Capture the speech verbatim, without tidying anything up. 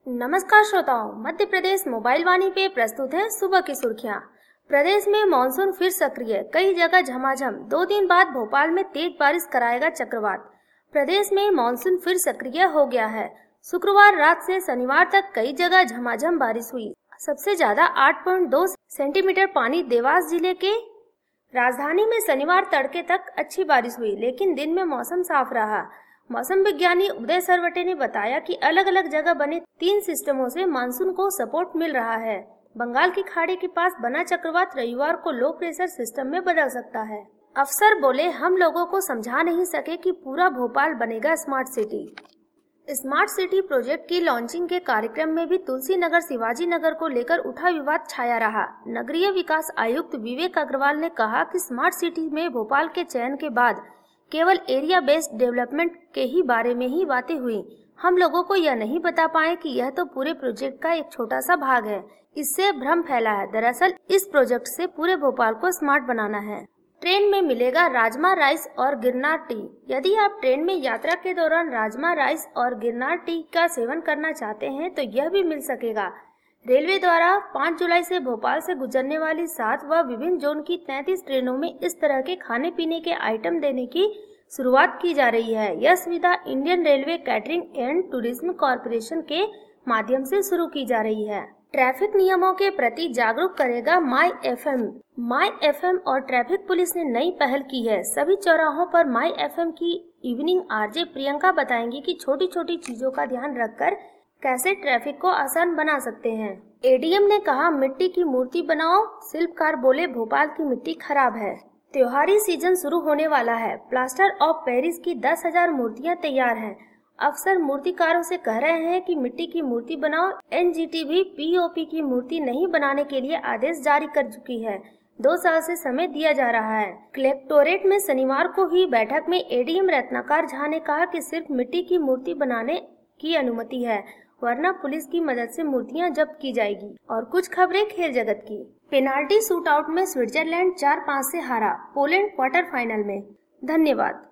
नमस्कार श्रोताओं, मध्य प्रदेश मोबाइल वाणी पे प्रस्तुत है सुबह की सुर्खियां। प्रदेश में मानसून फिर सक्रिय, कई जगह झमाझम। दो दिन बाद भोपाल में तेज बारिश कराएगा चक्रवात। प्रदेश में मानसून फिर सक्रिय हो गया है। शुक्रवार रात से शनिवार तक कई जगह झमाझम बारिश हुई। सबसे ज्यादा आठ पॉइंट दो सेंटीमीटर पानी देवास जिले के राजधानी में शनिवार तड़के तक अच्छी बारिश हुई, लेकिन दिन में मौसम साफ रहा। मौसम विज्ञानी उदय सरवटे ने बताया कि अलग अलग जगह बने तीन सिस्टमों से मानसून को सपोर्ट मिल रहा है। बंगाल की खाड़ी के पास बना चक्रवात रविवार को लो प्रेशर सिस्टम में बदल सकता है। अफसर बोले, हम लोगों को समझा नहीं सके कि पूरा भोपाल बनेगा smart city. Smart city project की लॉन्चिंग के कार्यक्रम में भी तुलसी नगर शिवाजी नगर को लेकर उठा विवाद छाया रहा। नगरीय विकास आयुक्त विवेक अग्रवाल ने कहा कि स्मार्ट सिटी में भोपाल के चयन के बाद केवल एरिया बेस्ड डेवलपमेंट के ही बारे में ही बातें हुई। हम लोगों को यह नहीं बता पाए कि यह तो पूरे प्रोजेक्ट का एक छोटा सा भाग है। इससे भ्रम फैला है। दरअसल इस प्रोजेक्ट से पूरे भोपाल को स्मार्ट बनाना है। ट्रेन में मिलेगा राजमा राइस और गिरनार टी। यदि आप ट्रेन में यात्रा के दौरान राजमा राइस और गिरनार टी का सेवन करना चाहते हैं तो यह भी मिल सकेगा। रेलवे द्वारा पाँच जुलाई से भोपाल से गुजरने वाली सात व विभिन्न जोन की तैंतीस ट्रेनों में इस तरह के खाने पीने के आइटम देने की शुरुआत की जा रही है। यह सुविधा Indian railway catering and tourism corporation के माध्यम से शुरू की जा रही है। ट्रैफिक नियमों के प्रति जागरूक करेगा माई एफएम। माई एफएम और ट्रैफिक पुलिस ने नई पहल की है। सभी चौराहों पर माई एफएम की इवनिंग आरजे प्रियंका बताएंगी कि छोटी छोटी चीजों का ध्यान रखकर कैसे ट्रैफिक को आसान बना सकते हैं। एडीएम ने कहा, मिट्टी की मूर्ति बनाओ। शिल्पकार बोले, भोपाल की मिट्टी खराब है। त्योहारी सीजन शुरू होने वाला है। प्लास्टर ऑफ पेरिस की दस हजार मूर्तियां तैयार हैं। अफसर मूर्तिकारों से कह रहे हैं कि मिट्टी की मूर्ति बनाओ। एनजीटी भी पीओपी की मूर्ति नहीं बनाने के लिए आदेश जारी कर चुकी है। दो साल से समय दिया जा रहा है। कलेक्टोरेट में शनिवार को हुई बैठक में एडीएम रत्नाकर झा ने कहा कि सिर्फ मिट्टी की मूर्ति बनाने की अनुमति है, वरना पुलिस की मदद से मूर्तियां जब्त की जाएगी। और कुछ खबरें खेल जगत की। पेनाल्टी शूटआउट में स्विट्जरलैंड चार पाँच से हारा पोलैंड क्वार्टर फाइनल में। धन्यवाद।